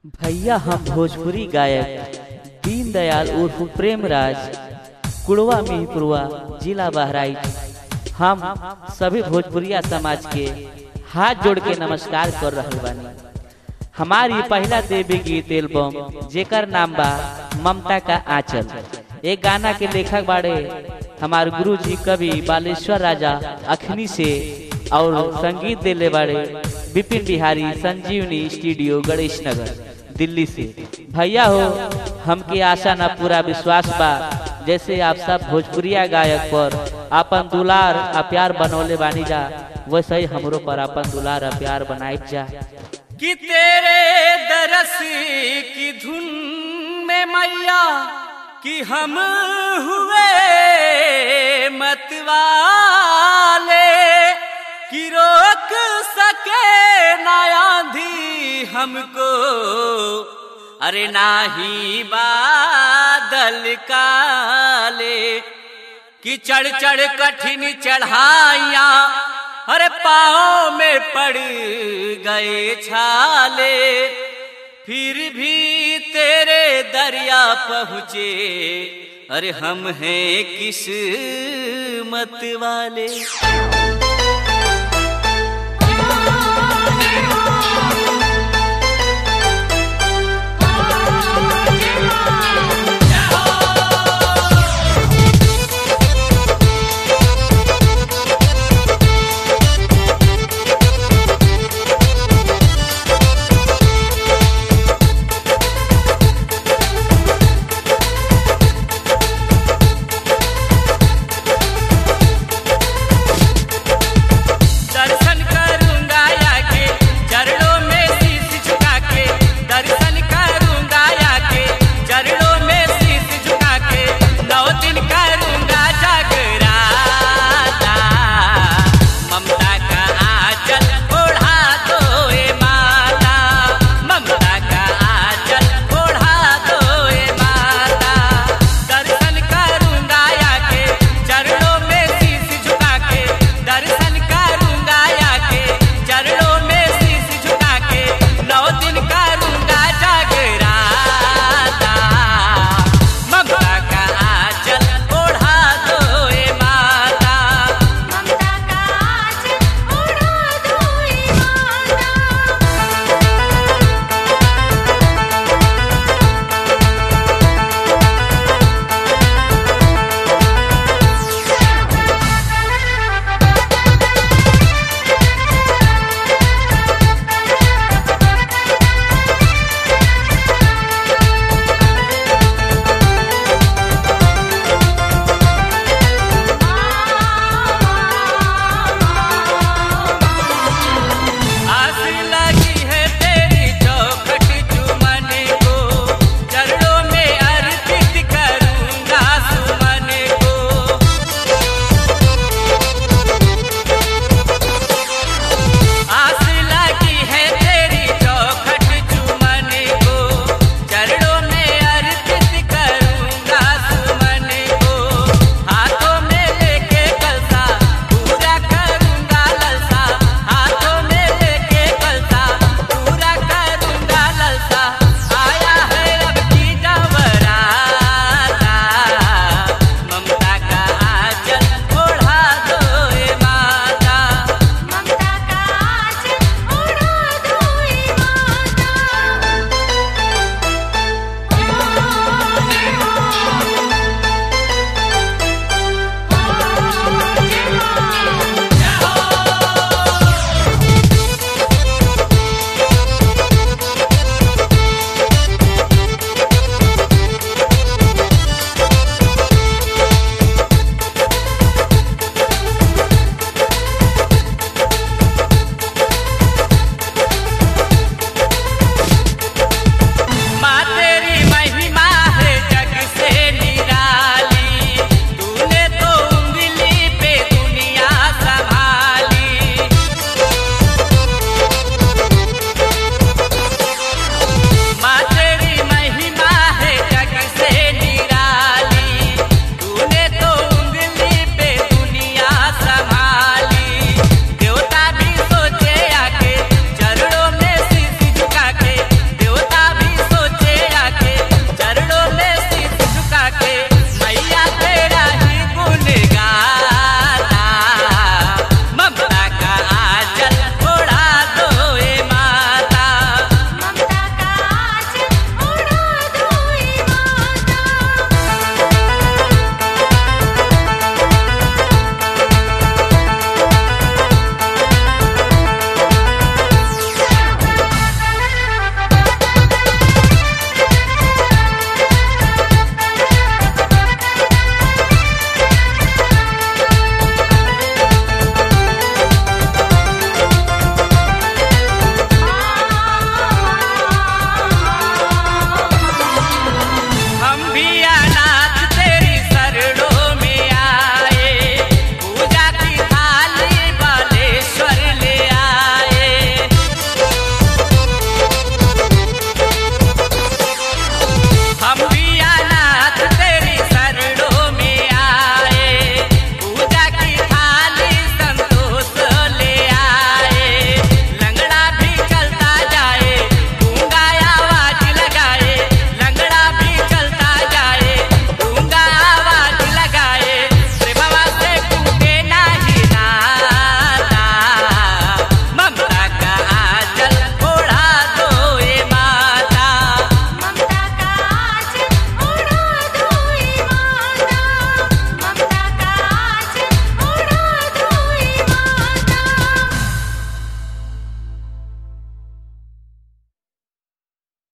भैया हम भोजपुरी गायक दीनदयाल उर्फ प्रेमराज कुड़वा मिहीपुरवा जिला बहराइच हम सभी भोजपुरिया समाज के हाथ जोड़ के नमस्कार कर रहल बानी। हमारी पहला देवी गीत एल्बम जेकर नाम बा ममता का आंचल। एक गाना के लेखक बाड़े हमारे गुरुजी कवि बालेश्वर राजा अखनी से और संगीत देले बाड़े विपिन बिहारी संजीवनी स्टूडियो गणेश नगर दिल्ली से। भैया हो हमके आशा न पूरा विश्वास बा जैसे आप सब भोजपुरिया गायक पर अपन दुलार आ प्यार बनौले बानी जा वैसे ही हमरो पर अपन दुलार आ प्यार बनाई जा। कि तेरे दरस की धुन में मैया कि हम हुए मतवाले कि रोक सके ना आंधी हमको अरे नाही बादल काले कि चढ़ चढ़ कठिन चढ़ाइया अरे पाँव में पड़ गए छाले फिर भी तेरे दरिया पहुँचे अरे हम हैं किस्मत वाले।